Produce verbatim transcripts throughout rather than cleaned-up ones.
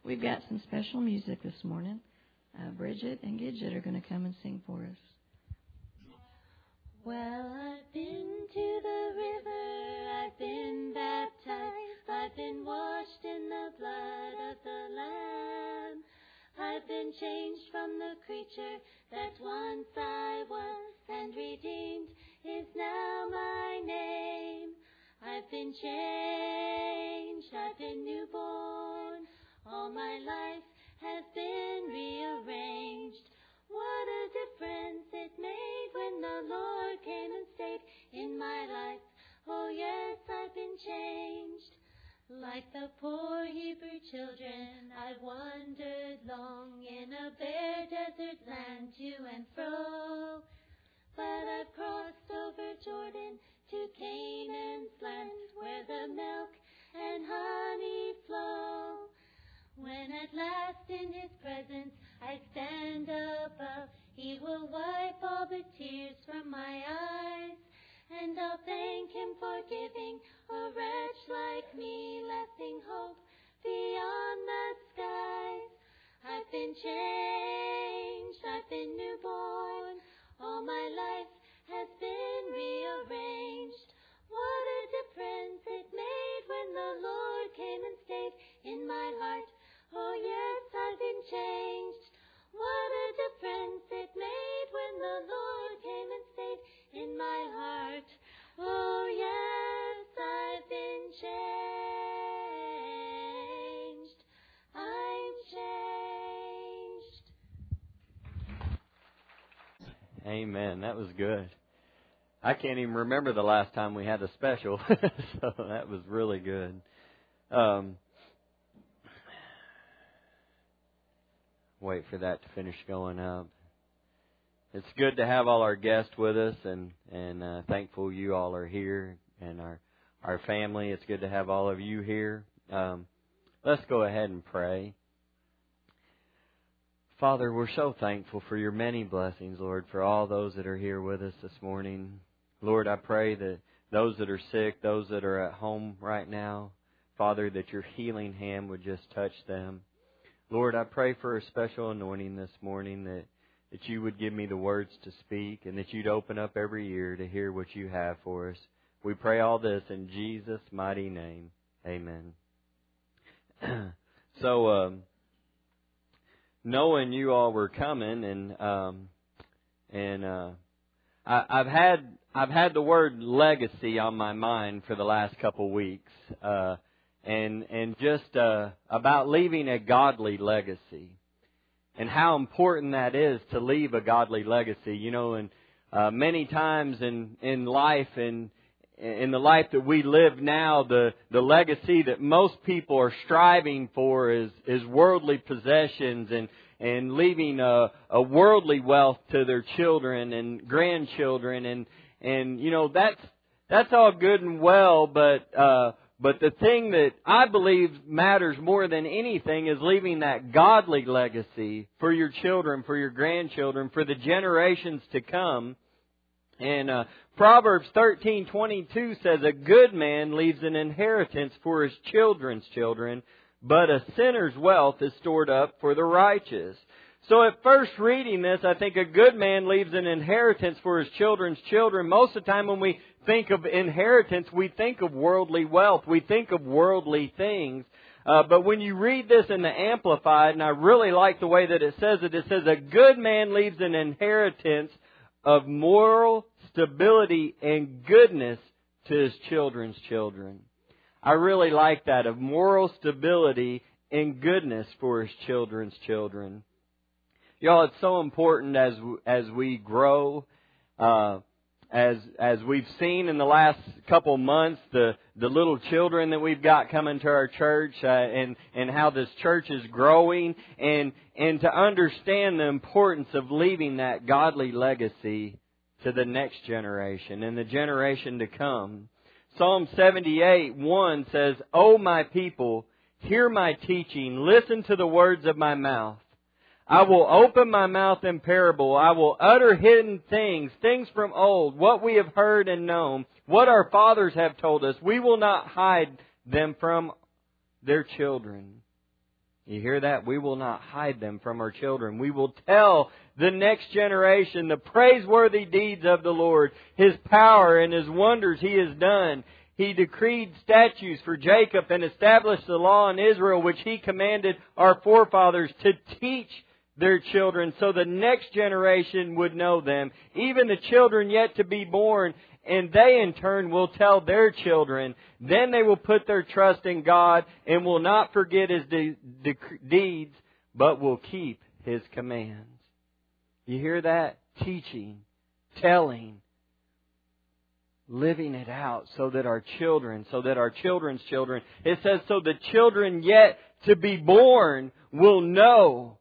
we've got some special music this morning. Uh, Bridget and Gidget are going to come and sing for us. Well, I've been to the river, I've been baptized, I've been washed in the blood of the Lamb. I've been changed from the creature that once I was, and redeemed is now my name. I've been changed, I've been newborn, all my life has been rearranged. What a difference it made when the Lord came and stayed in my life. Oh yes, I've been changed. Like the poor Hebrew children, I've wandered long in a bare desert land to and fro. But I've crossed over Jordan to Canaan's land, where the milk and honey flow. When at last in His presence I stand above, He will wipe all the tears from my eyes, and I'll thank Him for giving a wretch like me lasting hope beyond the skies. I've been changed, I've been newborn, all my life has been rearranged. What a difference it made when the Lord came and stayed in my heart. Oh yes, I've been changed. What a difference it made when the Lord came and stayed in my heart. Oh yes, I've been changed. I'm changed. Amen. That was good. I can't even remember the last time we had a special, so that was really good. Um, wait for that to finish going up. It's good to have all our guests with us, and and uh, thankful you all are here, and our our family. It's good to have all of you here. Um, let's go ahead and pray. Father, we're so thankful for your many blessings, Lord, for all those that are here with us this morning. Lord, I pray that those that are sick, those that are at home right now, Father, that your healing hand would just touch them. Lord, I pray for a special anointing this morning, that, that you would give me the words to speak, and that you'd open up every ear to hear what you have for us. We pray all this in Jesus' mighty name. Amen. so, um, knowing you all were coming, and um, and uh, I, I've had I've had the word legacy on my mind for the last couple weeks, uh, and and just uh, about leaving a godly legacy, and how important that is to leave a godly legacy. You know, and uh, many times in in life, and in the life that we live now, the the legacy that most people are striving for is is worldly possessions, and and leaving a, a worldly wealth to their children and grandchildren, and and you know that's that's all good and well, but uh, but the thing that I believe matters more than anything is leaving that godly legacy for your children, for your grandchildren, for the generations to come. And uh, Proverbs thirteen twenty-two says, "A good man leaves an inheritance for his children's children, but a sinner's wealth is stored up for the righteous." So at first reading this, I think a good man leaves an inheritance for his children's children. Most of the time when we think of inheritance, we think of worldly wealth. We think of worldly things. Uh, but when you read this in the Amplified, and I really like the way that it says it, it says, "A good man leaves an inheritance of moral stability and goodness to his children's children." I really like that, of moral stability and goodness for his children's children. Y'all, it's so important as as we grow, uh, as as we've seen in the last couple months, the the little children that we've got coming to our church, uh, and and how this church is growing, and and to understand the importance of leaving that godly legacy to the next generation and the generation to come. Psalm seventy-eight one says, "O my people, hear my teaching, listen to the words of my mouth. I will open my mouth in parable. I will utter hidden things, things from old, what we have heard and known, what our fathers have told us. We will not hide them from their children." You hear that? We will not hide them from our children. We will tell the next generation the praiseworthy deeds of the Lord, His power and His wonders He has done. He decreed statutes for Jacob and established the law in Israel, which He commanded our forefathers to teach their children, so the next generation would know them, even the children yet to be born, and they in turn will tell their children. Then they will put their trust in God and will not forget His de- de- deeds, but will keep His commands. You hear that? Teaching, telling, living it out so that our children, so that our children's children, it says, so the children yet to be born will know.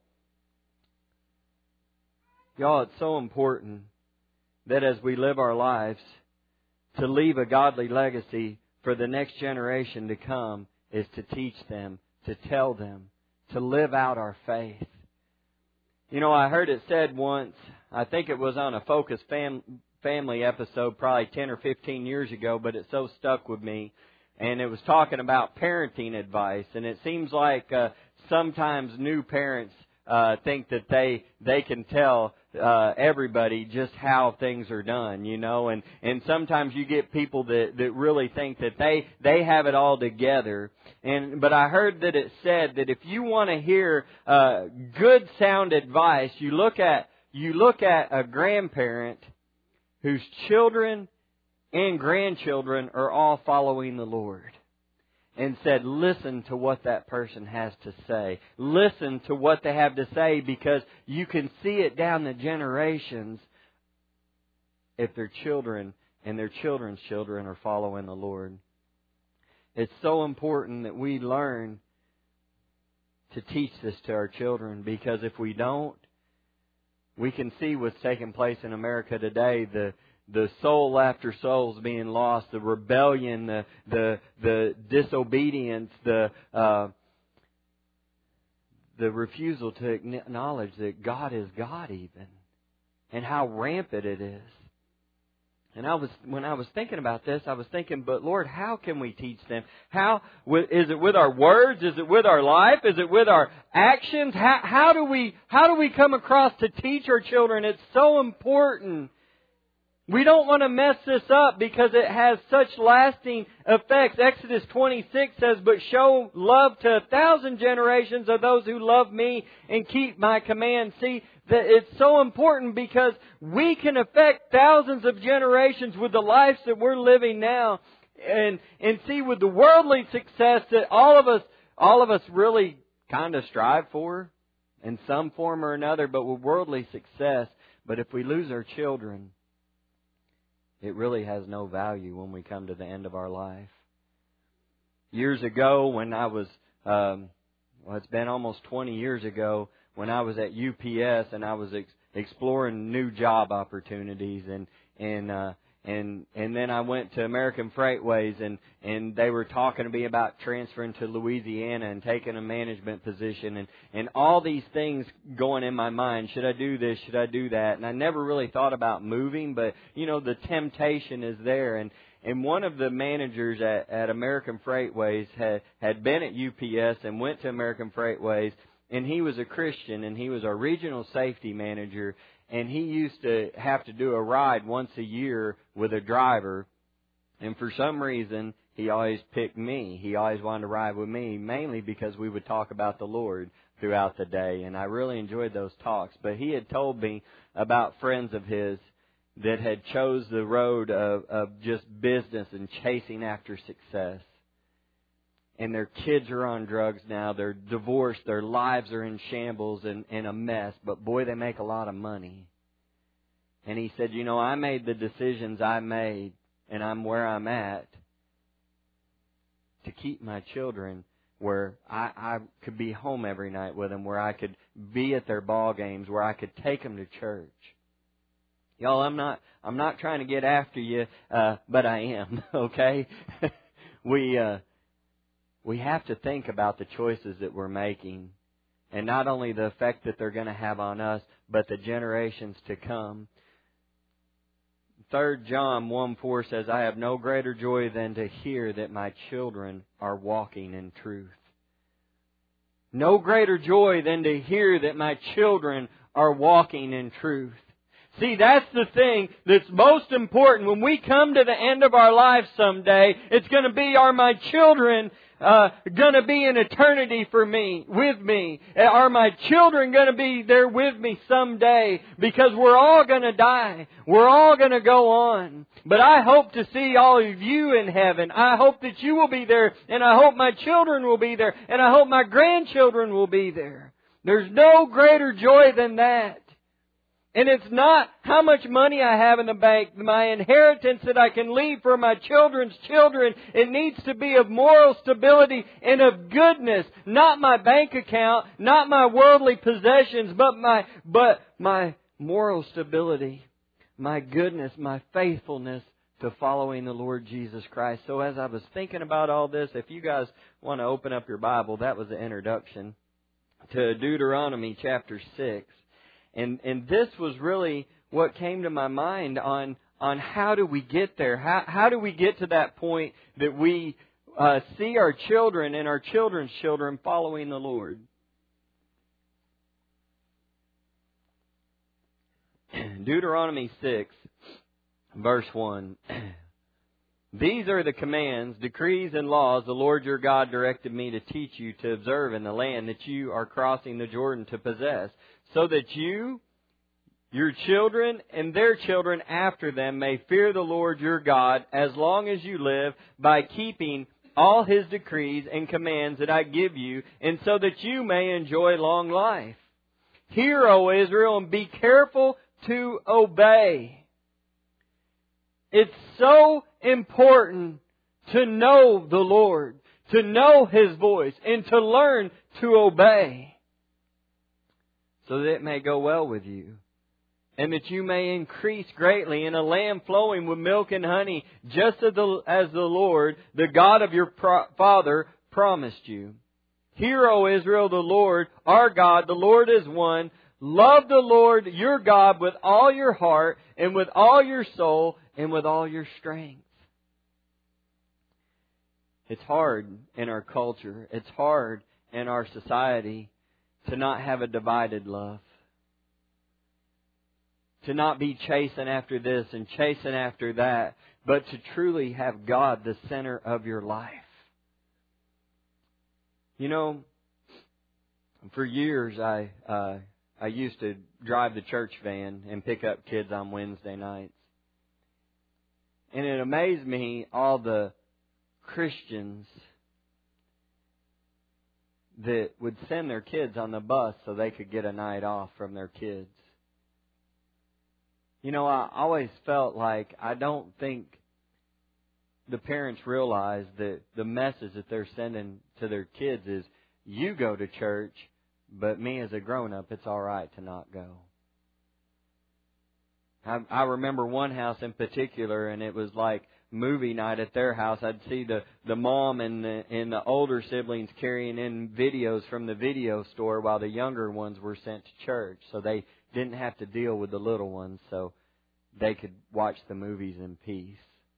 Y'all, it's so important that as we live our lives, to leave a godly legacy for the next generation to come is to teach them, to tell them, to live out our faith. You know, I heard it said once, I think it was on a Focus fam- Family episode probably ten or fifteen years ago, but it so stuck with me. And it was talking about parenting advice. And it seems like uh, sometimes new parents uh, think that they they can tell uh, everybody just how things are done, you know. And, and sometimes you get people that, that really think that they, they have it all together. And but I heard that it said that if you want to hear uh, good sound advice, you look at you look at a grandparent whose children and grandchildren are all following the Lord. And said, listen to what that person has to say. Listen to what they have to say, because you can see it down the generations if their children and their children's children are following the Lord. It's so important that we learn to teach this to our children, because if we don't, we can see what's taking place in America today. The The soul after souls being lost, the rebellion, the the the disobedience, the uh, the refusal to acknowledge that God is God, even, and how rampant it is. And I was when I was thinking about this, I was thinking, but Lord, how can we teach them? How is it with our words? Is it with our life? Is it with our actions? How how do we how do we come across to teach our children? It's so important. We don't want to mess this up because it has such lasting effects. Exodus twenty-six says, but show love to a thousand generations of those who love me and keep my commands. See, that it's so important because we can affect thousands of generations with the lives that we're living now. And, and see, with the worldly success that all of us, all of us really kind of strive for in some form or another, but with worldly success. But if we lose our children, it really has no value when we come to the end of our life. Years ago, when I was, um, well, it's been almost twenty years ago, when I was at U P S and I was ex- exploring new job opportunities, and and uh, and and then I went to American Freightways, and and they were talking to me about transferring to Louisiana and taking a management position, and and all these things going in my mind. Should I do this? Should I do that? And I never really thought about moving, but you know, the temptation is there. And and one of the managers at, at American Freightways had had been at U P S and went to American Freightways, and he was a Christian, and he was our regional safety manager. And he used to have to do a ride once a year with a driver. And for some reason, he always picked me. He always wanted to ride with me, mainly because we would talk about the Lord throughout the day. And I really enjoyed those talks. But he had told me about friends of his that had chose the road of, of just business and chasing after success. And their kids are on drugs now. They're divorced. Their lives are in shambles and, and a mess. But boy, they make a lot of money. And he said, you know, I made the decisions I made, and I'm where I'm at, to keep my children where I, I could be home every night with them, where I could be at their ball games, where I could take them to church. Y'all, I'm not I'm not trying to get after you, uh, but I am, okay? we... Uh, We have to think about the choices that we're making, and not only the effect that they're going to have on us, but the generations to come. Third John one four says, I have no greater joy than to hear that my children are walking in truth. No greater joy than to hear that my children are walking in truth. See, that's the thing that's most important. When we come to the end of our life someday, it's going to be, are my children uh, going to be in eternity for me, with me? Are my children going to be there with me someday? Because we're all going to die. We're all going to go on. But I hope to see all of you in heaven. I hope that you will be there, and I hope my children will be there, and I hope my grandchildren will be there. There's no greater joy than that. And it's not how much money I have in the bank, my inheritance that I can leave for my children's children. It needs to be of moral stability and of goodness. Not my bank account, not my worldly possessions, but my, but my moral stability, my goodness, my faithfulness to following the Lord Jesus Christ. So as I was thinking about all this, if you guys want to open up your Bible, that was the introduction to Deuteronomy chapter six. And and this was really what came to my mind on on how do we get there? How how do we get to that point that we uh, see our children and our children's children following the Lord? Deuteronomy six, verse one. These are the commands, decrees, and laws the Lord your God directed me to teach you to observe in the land that you are crossing the Jordan to possess, so that you, your children, and their children after them may fear the Lord your God as long as you live, by keeping all His decrees and commands that I give you, and so that you may enjoy long life. Hear, O Israel, and be careful to obey. It's so important to know the Lord, to know His voice, and to learn to obey, so that it may go well with you, and that you may increase greatly in a land flowing with milk and honey, just as the, as the Lord, the God of your pro- father, promised you. Hear, O Israel, the Lord, our God, the Lord is one. Love the Lord your God with all your heart, and with all your soul, and with all your strength. It's hard in our culture. It's hard in our society to not have a divided love. To not be chasing after this and chasing after that, but to truly have God the center of your life. You know, for years I uh, I used to drive the church van and pick up kids on Wednesday nights. And it amazed me all the Christians that would send their kids on the bus so they could get a night off from their kids. You know, I always felt like I don't think the parents realize that the message that they're sending to their kids is, you go to church, but me as a grown-up, it's all right to not go. I, I remember one house in particular, and it was like movie night at their house. I'd see the, the mom and the, and the older siblings carrying in videos from the video store while the younger ones were sent to church. So they didn't have to deal with the little ones, so they could watch the movies in peace.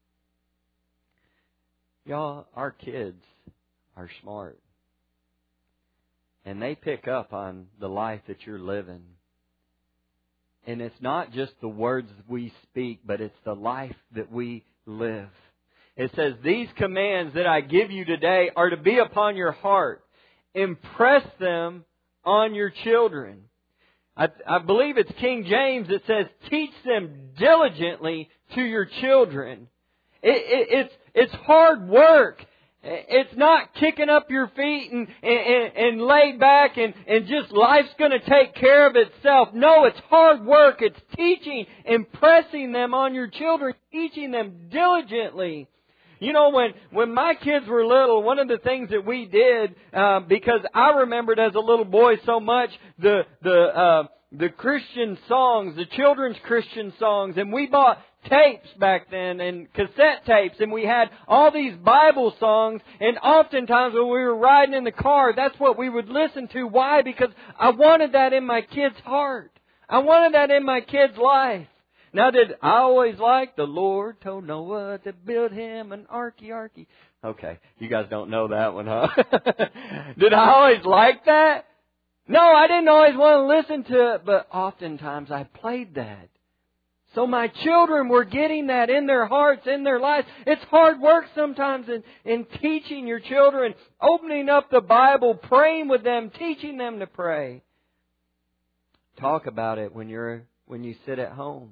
Y'all, our kids are smart. And they pick up on the life that you're living. And it's not just the words we speak, but it's the life that we live. It says, these commands that I give you today are to be upon your heart. Impress them on your children. I, I believe it's King James that says, teach them diligently to your children. It, it, it's, it's hard work. It's not kicking up your feet and, and, and laid back and, and just life's going to take care of itself. No, it's hard work. It's teaching, impressing them on your children, teaching them diligently. You know, when, when my kids were little, one of the things that we did, uh, because I remembered as a little boy so much the, the, uh, the Christian songs, the children's Christian songs, and we bought tapes back then and cassette tapes, and we had all these Bible songs, and oftentimes when we were riding in the car, that's what we would listen to. Why? Because I wanted that in my kid's heart. I wanted that in my kid's life. Now, did I always like the Lord told Noah to build him an arky arky? Okay, you guys don't know that one, huh? Did I always like that? No, I didn't always want to listen to it, but oftentimes I played that. So my children were getting that in their hearts, in their lives. It's hard work sometimes in, in teaching your children, opening up the Bible, praying with them, teaching them to pray. Talk about it when you're when you sit at home.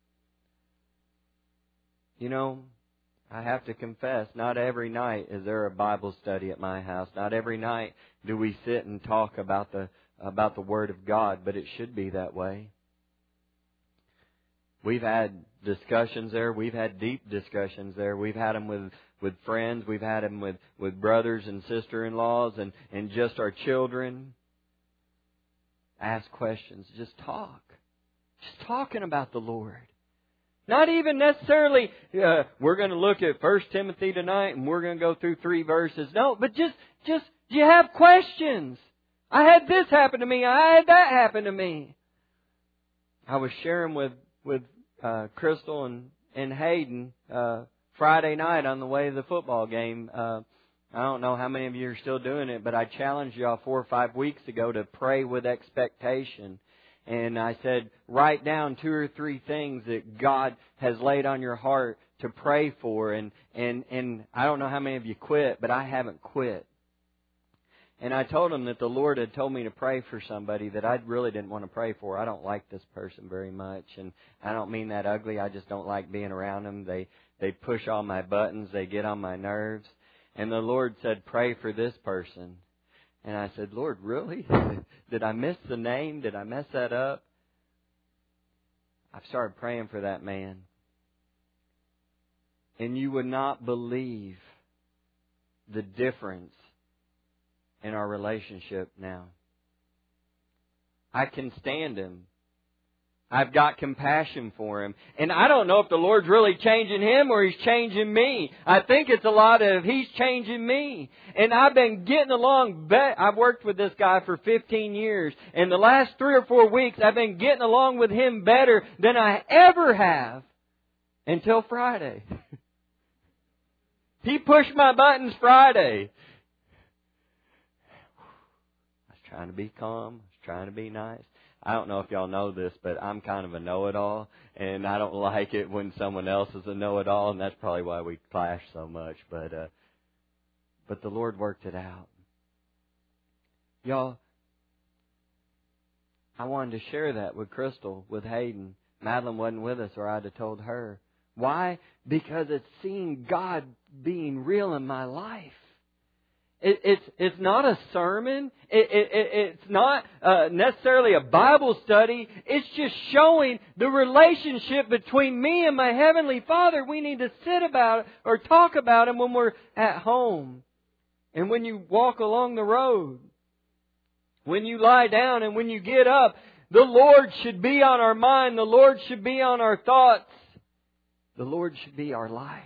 You know, I have to confess, not every night is there a Bible study at my house. Not every night do we sit and talk about the about the Word of God, but it should be that way. We've had discussions there. We've had deep discussions there. We've had them with, with friends. We've had them with, with brothers and sister-in-laws and, and just our children. Ask questions. Just talk. Just talking about the Lord. Not even necessarily, uh, we're going to look at First Timothy tonight and we're going to go through three verses. No, but just, just, do you have questions? I had this happen to me. I had that happen to me. I was sharing with, with uh, Crystal and, and Hayden uh, Friday night on the way to the football game. Uh, I don't know how many of you are still doing it, but I challenged y'all four or five weeks ago to pray with expectation. And I said, write down two or three things that God has laid on your heart to pray for. And, and, and I don't know how many of you quit, but I haven't quit. And I told them that the Lord had told me to pray for somebody that I really didn't want to pray for. I don't like this person very much. And I don't mean that ugly. I just don't like being around them. They, they push all my buttons. They get on my nerves. And the Lord said, pray for this person. And I said, Lord, really? Did I miss the name? Did I mess that up? I started praying for that man. And you would not believe the difference in our relationship now. I can stand him. I've got compassion for him. And I don't know if the Lord's really changing him or He's changing me. I think it's a lot of He's changing me. And I've been getting along. Be- I've worked with this guy for fifteen years. And the last three or four weeks, I've been getting along with him better than I ever have until Friday. He pushed my buttons Friday. I was trying to be calm. I was trying to be nice. I don't know if y'all know this, but I'm kind of a know-it-all, and I don't like it when someone else is a know-it-all, and that's probably why we clash so much. But uh, but the Lord worked it out. Y'all, I wanted to share that with Crystal, with Hayden. Madeline wasn't with us, or I'd have told her. Why? Because it's seeing God being real in my life. It, it's it's not a sermon. It, it, it, it's not uh, necessarily a Bible study. It's just showing the relationship between me and my Heavenly Father. We need to sit about it or talk about Him when we're at home. And when you walk along the road. When you lie down and when you get up. The Lord should be on our mind. The Lord should be on our thoughts. The Lord should be our life.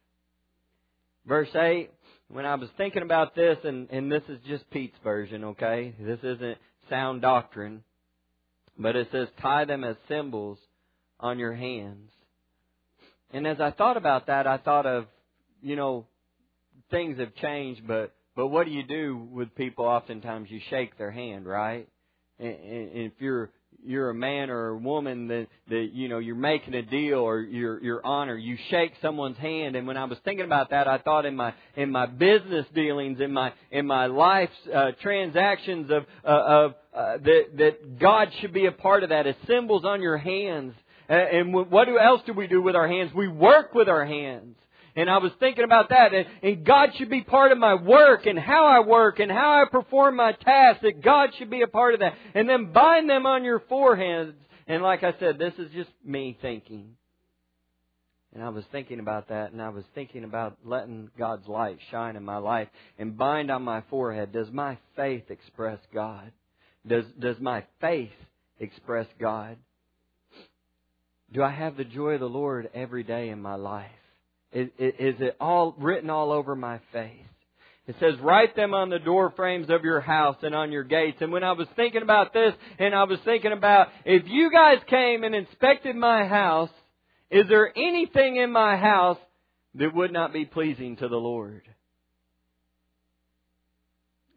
Verse eight. When I was thinking about this, and, and this is just Pete's version, okay? This isn't sound doctrine. But it says, tie them as symbols on your hands. And as I thought about that, I thought of, you know, things have changed, but, but what do you do with people? Oftentimes you shake their hand, right? And, and if you're you're a man or a woman that, that you know you're making a deal or you're you're honor, you shake someone's hand. And when I was thinking about that, I thought in my in my business dealings, in my in my life's uh, transactions of uh, of uh, that that God should be a part of that as symbols on your hands. Uh, and what else do we do with our hands? We work with our hands. And I was thinking about that. And God should be part of my work and how I work and how I perform my tasks. That God should be a part of that. And then bind them on your foreheads. And like I said, this is just me thinking. And I was thinking about that. And I was thinking about letting God's light shine in my life. And bind on my forehead. Does my faith express God? Does, does my faith express God? Do I have the joy of the Lord every day in my life? Is, is it all written all over my face? It says, write them on the door frames of your house and on your gates. And when I was thinking about this, and I was thinking about, if you guys came and inspected my house, is there anything in my house that would not be pleasing to the Lord?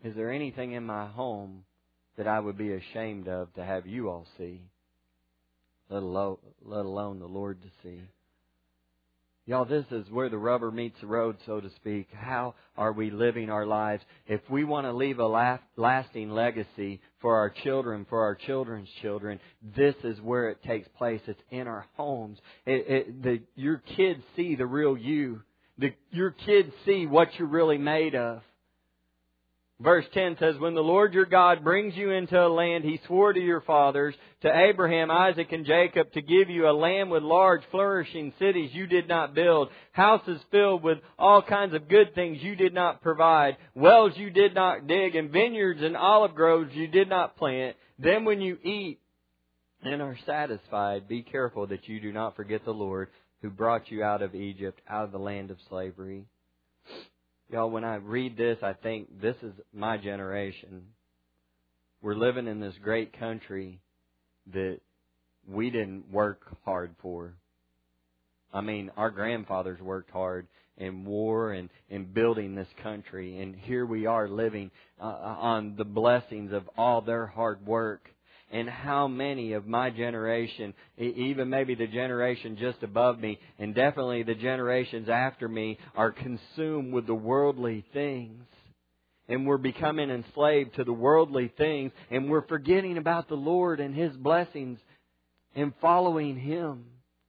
is there anything in my home that I would be ashamed of to have you all see, let alone, let alone the Lord to see? Y'all, this is where the rubber meets the road, so to speak. How are we living our lives? If we want to leave a lasting legacy for our children, for our children's children, this is where it takes place. It's in our homes. It, it, the, your kids see the real you. The, your kids see what you're really made of. Verse ten says, when the Lord your God brings you into a land He swore to your fathers, to Abraham, Isaac, and Jacob, to give you a land with large, flourishing cities you did not build, houses filled with all kinds of good things you did not provide, wells you did not dig, and vineyards and olive groves you did not plant, then when you eat and are satisfied, be careful that you do not forget the Lord who brought you out of Egypt, out of the land of slavery. Y'all, when I read this, I think this is my generation. We're living in this great country that we didn't work hard for. I mean, our grandfathers worked hard in war and in building this country. And here we are living uh, on the blessings of all their hard work. And how many of my generation, even maybe the generation just above me, and definitely the generations after me, are consumed with the worldly things. And we're becoming enslaved to the worldly things. And we're forgetting about the Lord and His blessings and following Him.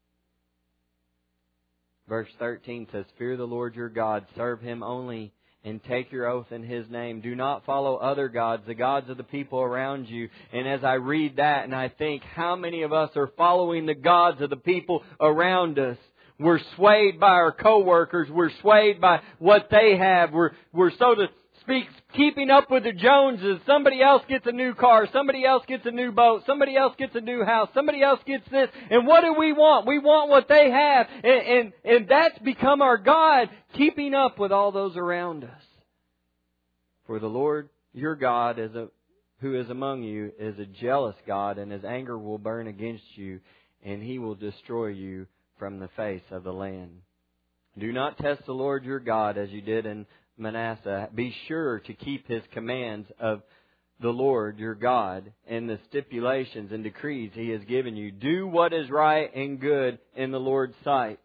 Verse thirteen says, fear the Lord your God, serve Him only, and take your oath in His name. Do not follow other gods, the gods of the people around you. And as I read that and I think, how many of us are following the gods of the people around us? We're swayed by our coworkers. We're swayed by what they have. We're, we're so to speak, keeping up with the Joneses. Somebody else gets a new car. Somebody else gets a new boat. Somebody else gets a new house. Somebody else gets this. And what do we want? We want what they have. And, and, and that's become our God, keeping up with all those around us. For the Lord your God, is a, who is among you, is a jealous God, and His anger will burn against you, and He will destroy you from the face of the land. Do not test the Lord your God as you did in Manasseh. Be sure to keep His commands of the Lord your God and the stipulations and decrees He has given you. Do what is right and good in the Lord's sight,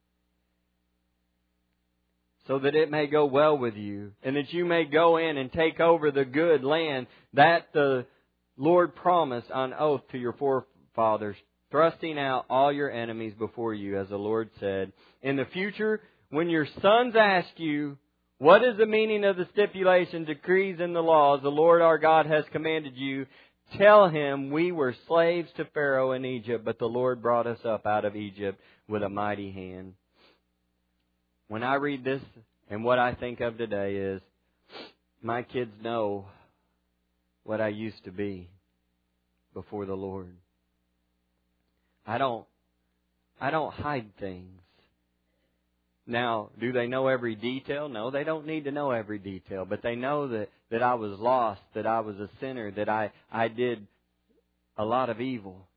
so that it may go well with you, and that you may go in and take over the good land that the Lord promised on oath to your forefathers, thrusting out all your enemies before you, as the Lord said. In the future, when your sons ask you, what is the meaning of the stipulations, decrees, and the laws the Lord our God has commanded you? Tell him, we were slaves to Pharaoh in Egypt, but the Lord brought us up out of Egypt with a mighty hand. When I read this, and what I think of today is, my kids know what I used to be before the Lord. I don't, I don't hide things. Now, do they know every detail? No, they don't need to know every detail. But they know that, that I was lost, that I was a sinner, that I, I did a lot of evil.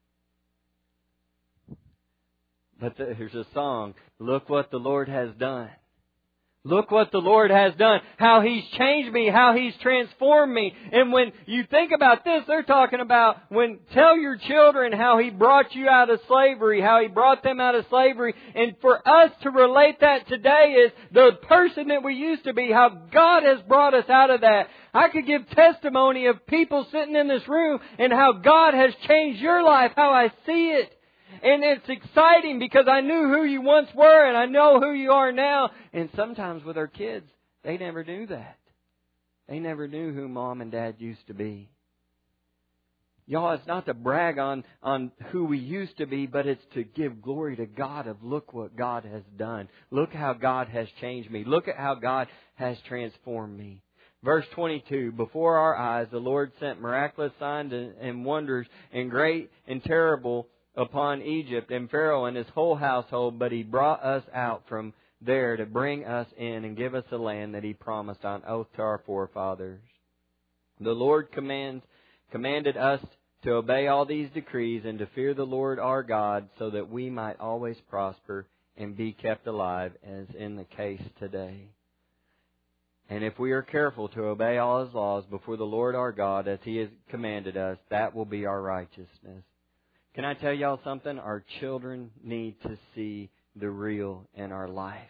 But there's a song, look what the Lord has done. Look what the Lord has done. How He's changed me. How He's transformed me. And when you think about this, they're talking about when tell your children how He brought you out of slavery. How He brought them out of slavery. And for us to relate that today is the person that we used to be. How God has brought us out of that. I could give testimony of people sitting in this room and how God has changed your life. How I see it. And it's exciting because I knew who you once were and I know who you are now. And sometimes with our kids, they never knew that. They never knew who Mom and Dad used to be. Y'all, it's not to brag on, on who we used to be, but it's to give glory to God of look what God has done. Look how God has changed me. Look at how God has transformed me. Verse twenty-two, before our eyes the Lord sent miraculous signs and wonders and great and terrible upon Egypt and Pharaoh and his whole household, but He brought us out from there to bring us in and give us the land that He promised on oath to our forefathers. The Lord commands, commanded us to obey all these decrees and to fear the Lord our God, so that we might always prosper and be kept alive, as in the case today. And if we are careful to obey all His laws before the Lord our God as He has commanded us, that will be our righteousness. Can I tell y'all something? Our children need to see the real in our life.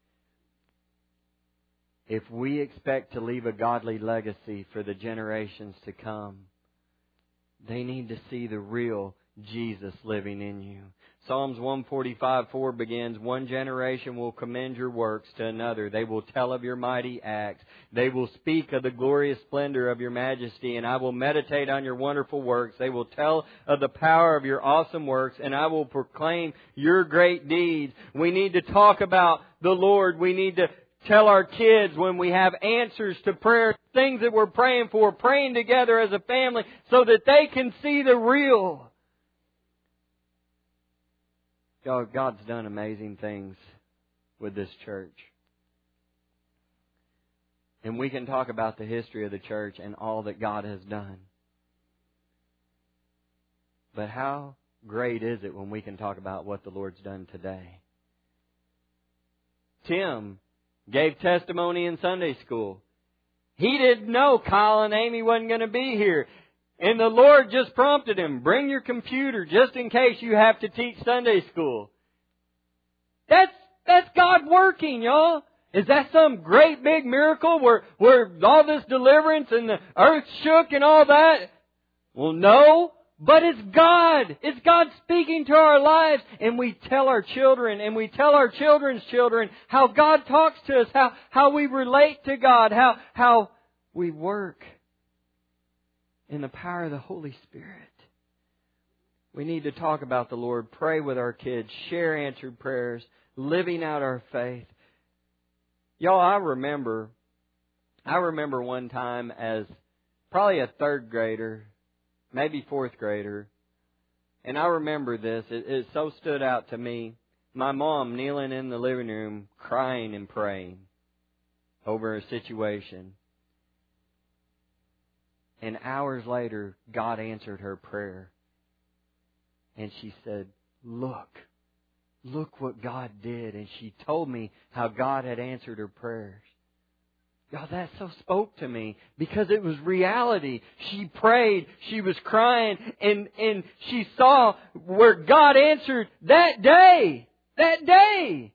If we expect to leave a godly legacy for the generations to come, they need to see the real Jesus living in you. Psalms one forty-five four begins, one generation will commend your works to another. They will tell of your mighty acts. They will speak of the glorious splendor of your majesty, and I will meditate on your wonderful works. They will tell of the power of your awesome works, and I will proclaim your great deeds. We need to talk about the Lord. We need to tell our kids when we have answers to prayer, things that we're praying for, praying together as a family so that they can see the real. God's done amazing things with this church. And we can talk about the history of the church and all that God has done. But how great is it when we can talk about what the Lord's done today? Tim gave testimony in Sunday school. He didn't know Kyle and Amy wasn't going to be here. And the Lord just prompted him, bring your computer just in case you have to teach Sunday school. That's that's God working, y'all. Is that some great big miracle where, where all this deliverance and the earth shook and all that? Well, no. But it's God. It's God speaking to our lives. And we tell our children and we tell our children's children how God talks to us, how, how we relate to God, how, how we work in the power of the Holy Spirit. We need to talk about the Lord, pray with our kids, share answered prayers, living out our faith. Y'all, I remember, I remember one time as probably a third grader, maybe fourth grader, and I remember this, it, it so stood out to me. My mom kneeling in the living room, crying and praying over a situation. And hours later, God answered her prayer. And she said, look, look what God did. And she told me how God had answered her prayers. God, that so spoke to me because it was reality. She prayed, she was crying, and, and she saw where God answered that day. That day.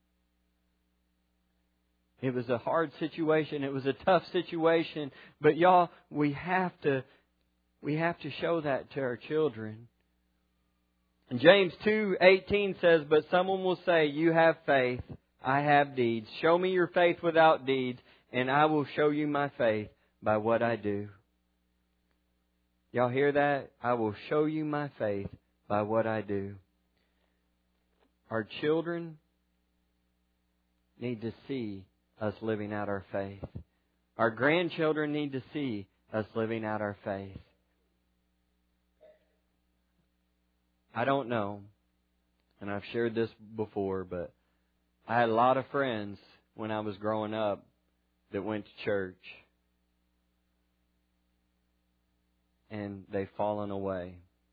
It was a hard situation. It was a tough situation. But y'all, we have to, we have to show that to our children. And James two eighteen says, but someone will say, you have faith, I have deeds. Show me your faith without deeds, and I will show you my faith by what I do. Y'all hear that? I will show you my faith by what I do. Our children need to see us living out our faith. Our grandchildren need to see us living out our faith. I don't know, and I've shared this before, but I had a lot of friends when I was growing up that went to church, and they've fallen away.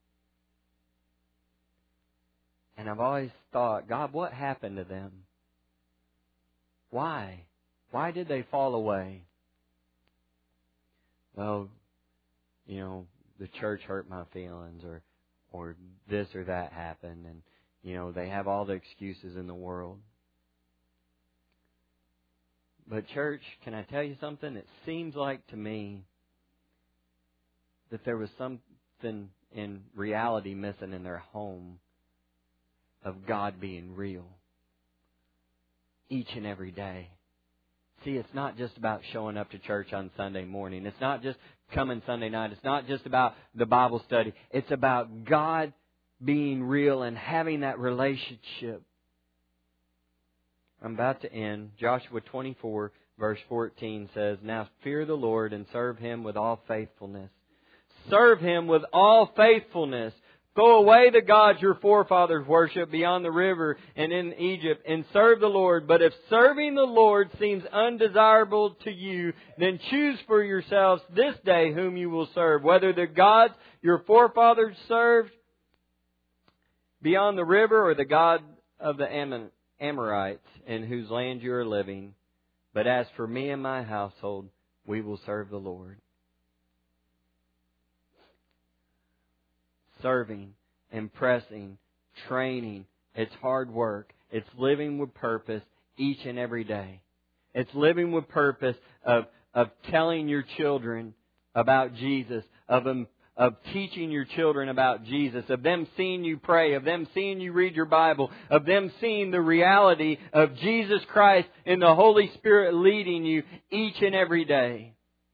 And I've always thought, God, what happened to them? Why? Why did they fall away? Well, you know, the church hurt my feelings, or or this or that happened, and, you know, they have all the excuses in the world. But church, can I tell you something? It seems like to me that there was something in reality missing in their home of God being real each and every day. See, it's not just about showing up to church on Sunday morning. It's not just coming Sunday night. It's not just about the Bible study. It's about God being real and having that relationship. I'm about to end. Joshua twenty-four, verse fourteen says, now fear the Lord and serve Him with all faithfulness. Serve Him with all faithfulness. Throw away the gods your forefathers worshipped beyond the river and in Egypt, and serve the Lord. But if serving the Lord seems undesirable to you, then choose for yourselves this day whom you will serve, whether the gods your forefathers served beyond the river or the God of the Amorites in whose land you are living. But as for me and my household, we will serve the Lord. Serving, impressing, training. It's hard work. It's living with purpose each and every day. It's living with purpose of, of telling your children about Jesus, of them, of teaching your children about Jesus, of them seeing you pray, of them seeing you read your Bible, of them seeing the reality of Jesus Christ and the Holy Spirit leading you each and every day.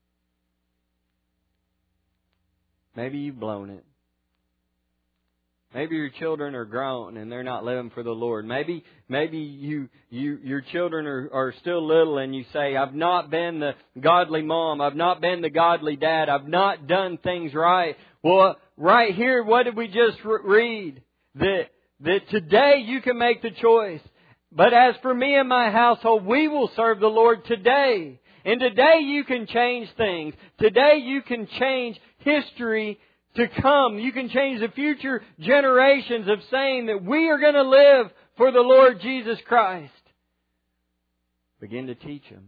Maybe you've blown it. Maybe your children are grown and they're not living for the Lord. Maybe maybe you you your children are, are still little and you say, I've not been the godly mom. I've not been the godly dad. I've not done things right. Well, right here, what did we just read? That, that today you can make the choice. But as for me and my household, we will serve the Lord today. And today you can change things. Today you can change history to come. You can change the future generations of saying that we are going to live for the Lord Jesus Christ. Begin to teach them.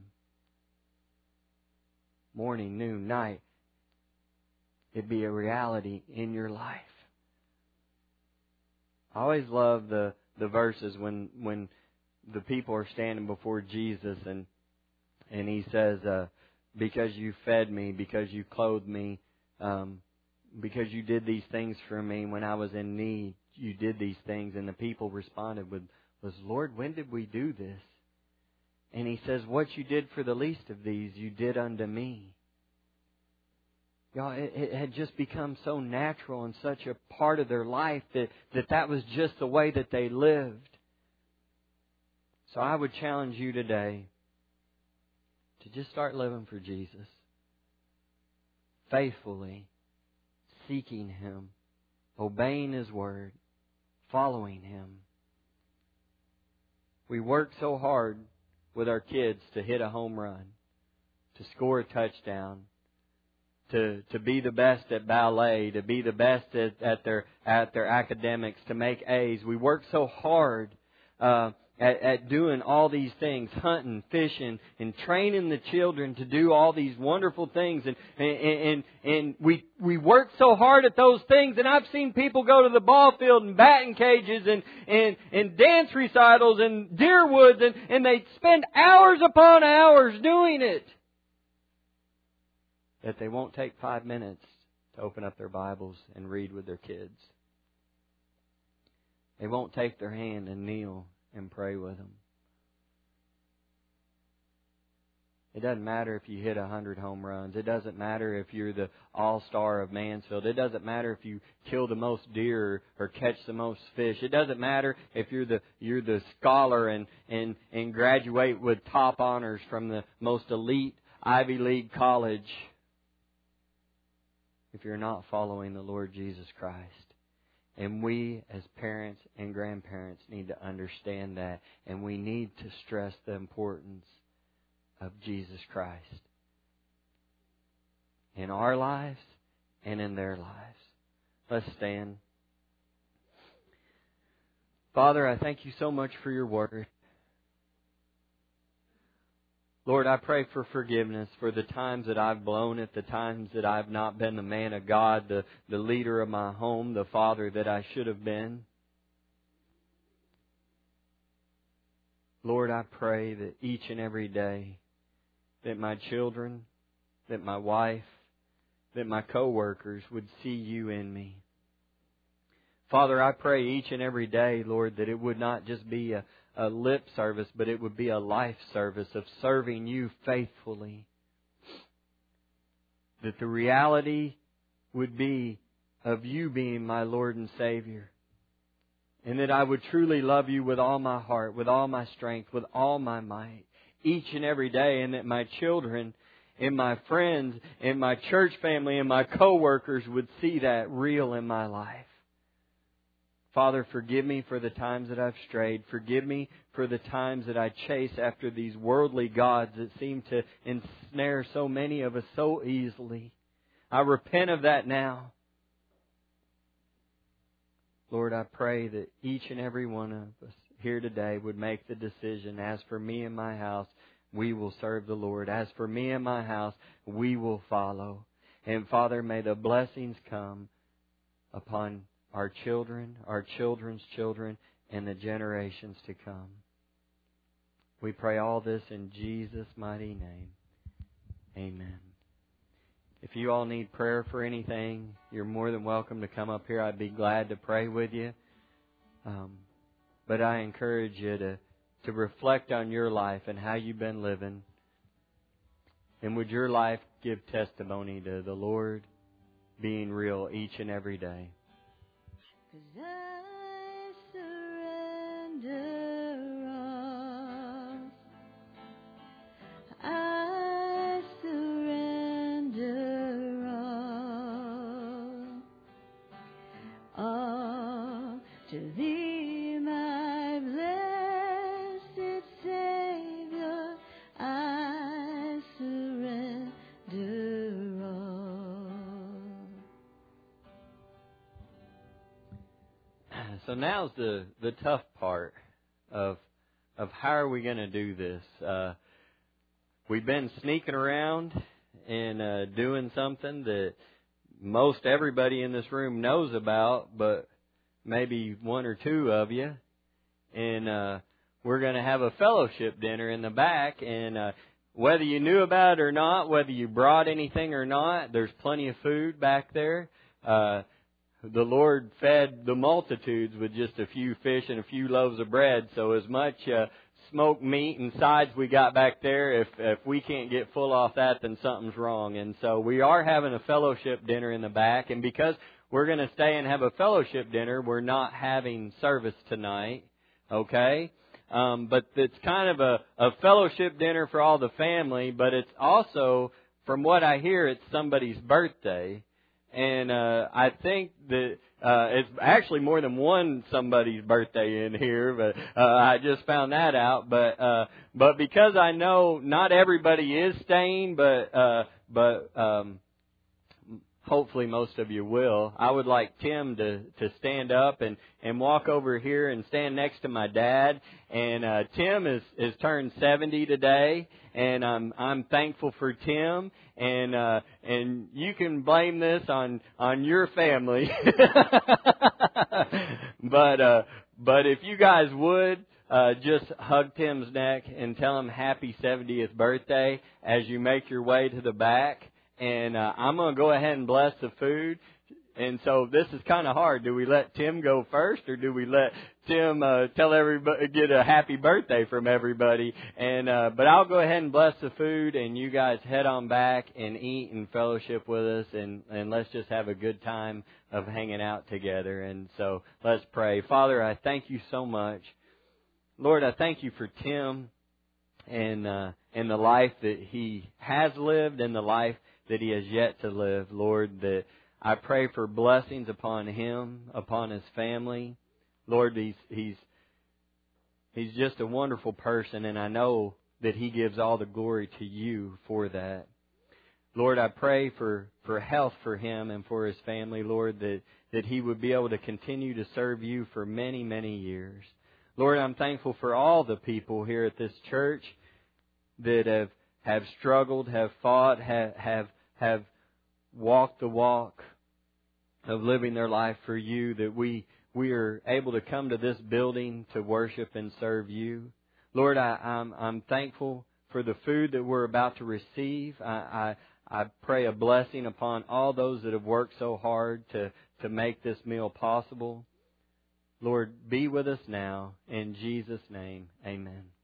Morning, noon, night. It'd be a reality in your life. I always love the, the verses when when the people are standing before Jesus and and He says, uh, because you fed me, because you clothed me, um, because you did these things for me when I was in need, you did these things. And the people responded with, was, Lord, when did we do this? And He says, what you did for the least of these, you did unto me. Y'all, it, it had just become so natural and such a part of their life that, that that was just the way that they lived. So I would challenge you today to just start living for Jesus. Faithfully. Seeking Him, obeying His Word, following Him. We work so hard with our kids to hit a home run, to score a touchdown, to to be the best at ballet, to be the best at, at their at their academics, to make A's. We work so hard uh, at, at doing all these things, hunting, fishing, and training the children to do all these wonderful things. And and and, and we we work so hard at those things. And I've seen people go to the ball field and batting cages and and, and dance recitals and deer woods, and, and they spend hours upon hours doing it. That they won't take five minutes to open up their Bibles and read with their kids. They won't take their hand and kneel and pray with them. It doesn't matter if you hit a hundred home runs. It doesn't matter if you're the all-star of Mansfield. It doesn't matter if you kill the most deer or catch the most fish. It doesn't matter if you're the you're the scholar and and and graduate with top honors from the most elite Ivy League college. If you're not following the Lord Jesus Christ. And we as parents and grandparents need to understand that. And we need to stress the importance of Jesus Christ in our lives and in their lives. Let's stand. Father, I thank You so much for Your Word. Lord, I pray for forgiveness for the times that I've blown it, the times that I've not been the man of God, the, the leader of my home, the father that I should have been. Lord, I pray that each and every day that my children, that my wife, that my co-workers would see You in me. Father, I pray each and every day, Lord, that it would not just be a a lip service, but it would be a life service of serving You faithfully. That the reality would be of You being my Lord and Savior. And that I would truly love You with all my heart, with all my strength, with all my might, each and every day. And that my children and my friends and my church family and my co-workers would see that real in my life. Father, forgive me for the times that I've strayed. Forgive me for the times that I chase after these worldly gods that seem to ensnare so many of us so easily. I repent of that now. Lord, I pray that each and every one of us here today would make the decision, as for me and my house, we will serve the Lord. As for me and my house, we will follow. And Father, may the blessings come upon our children, our children's children, and the generations to come. We pray all this in Jesus' mighty name. Amen. If you all need prayer for anything, you're more than welcome to come up here. I'd be glad to pray with you. Um, but I encourage you to, to reflect on your life and how you've been living. And would your life give testimony to the Lord being real each and every day? 'Cause I surrender all. I surrender all. All to Thee, my blessed Savior. I surrender all. So now's the, the tough part of of how are we going to do this. Uh, we've been sneaking around and uh, doing something that most everybody in this room knows about, but maybe one or two of you. And uh, we're going to have a fellowship dinner in the back. And uh, whether you knew about it or not, whether you brought anything or not, there's plenty of food back there. Uh, The Lord fed the multitudes with just a few fish and a few loaves of bread. So as much uh, smoked meat and sides we got back there, if if we can't get full off that, then something's wrong. And so we are having a fellowship dinner in the back. And because we're going to stay and have a fellowship dinner, we're not having service tonight. Okay? Um, but it's kind of a, a fellowship dinner for all the family. But it's also, from what I hear, it's somebody's birthday. And uh, I think that uh, it's actually more than one somebody's birthday in here, but uh, I just found that out. But uh, but because I know not everybody is staying, but uh, but um, hopefully most of you will, I would like Tim to, to stand up and, and walk over here and stand next to my dad. And uh, Tim is, is turned seventy today, and I'm I'm thankful for Tim. And uh, and you can blame this on on your family, but uh, but if you guys would uh, just hug Tim's neck and tell him happy seventieth birthday as you make your way to the back. And uh, I'm going to go ahead and bless the food. And so this is kind of hard. Do we let Tim go first, or do we let Tim uh, tell everybody, get a happy birthday from everybody? And uh, but I'll go ahead and bless the food, and you guys head on back and eat and fellowship with us, and, and let's just have a good time of hanging out together. And so let's pray. Father, I thank you so much. Lord, I thank you for Tim and uh, and the life that he has lived and the life that he has yet to live. Lord, that I pray for blessings upon him, upon his family. Lord, he's he's he's just a wonderful person, and I know that he gives all the glory to you for that. Lord, I pray for, for health for him and for his family, Lord, that, that he would be able to continue to serve you for many, many years. Lord, I'm thankful for all the people here at this church that have, have struggled, have fought, have, have, have walked the walk of living their life for you, that we we are able to come to this building to worship and serve you. Lord, I, I'm I'm thankful for the food that we're about to receive. I, I I pray a blessing upon all those that have worked so hard to, to make this meal possible. Lord, be with us now. In Jesus' name, amen.